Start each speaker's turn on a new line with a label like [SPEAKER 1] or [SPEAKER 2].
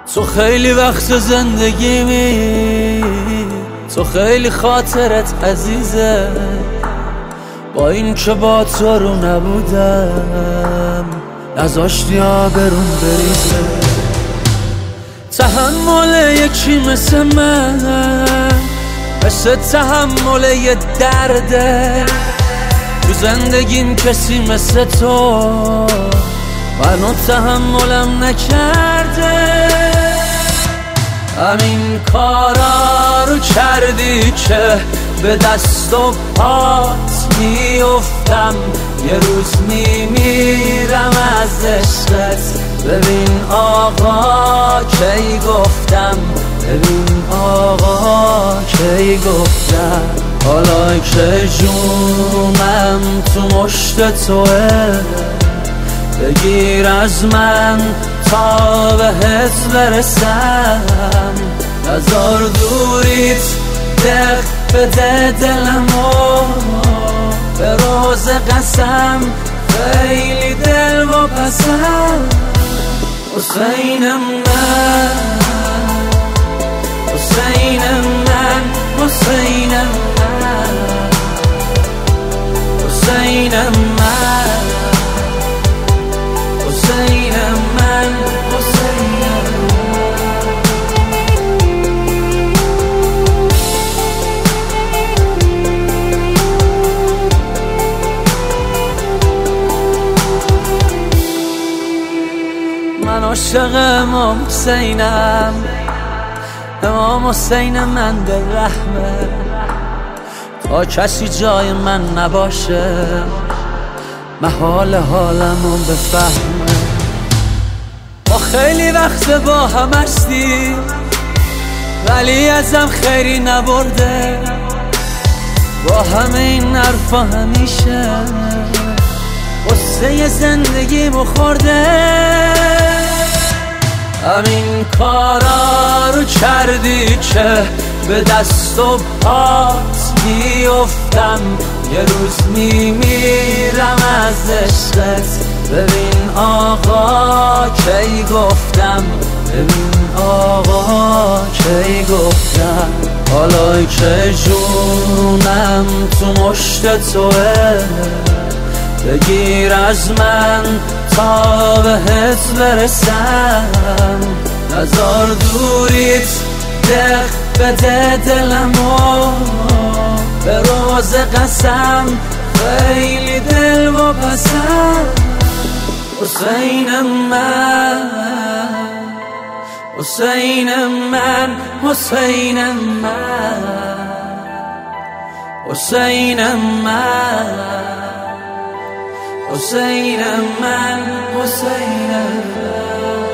[SPEAKER 1] تو خیلی وقت زندگیمی، تو خیلی خاطرت عزیزه. با این که با تو رو نبودم نذاشتی آبرون بریزه. تحمل یکی مثل من، مثل تحمل یه درده. تو زندگیم کسی مثل تو منو تحملم نکرده. همین کارا رو کردی که به دست و پات میافتم، یه روز میمیرم از عشقت. ببین آقا کی گفتم، ببین آقا کی گفتم. حالا که جونم تو مشت توه، بگیر از من تا بهت برسم. نذار دوریت دق بده دلمو، به روز قسم خیلی دل و پسم. حسینم من، حسینم من، حسینم من، حسینم من، حسینم من، حسینم. من عاشق امام حسینم، امام حسین من به رحمه. تا کسی جای من نباشه محال حالمو بفهمه. ما خیلی وقت با هم هستیم ولی ازم خیری نبرده. با همه این حرفا همیشه قصه زندگیمو خورده. همین کارا رو کردی که به دست و پات میافتم، یه روز میمیرم از عشقت. ببین آقا کی گفتم، ببین آقا کی گفتم. حالا که جونم تو مشت توه، بگیر از من تا بهت برسم. نذار دوریت دق بده دلمو، به روز قسم خیلی دل و پسم. حسینم من، حسینم من، حسینم من، حسینم من، حسینم من، حسینم من.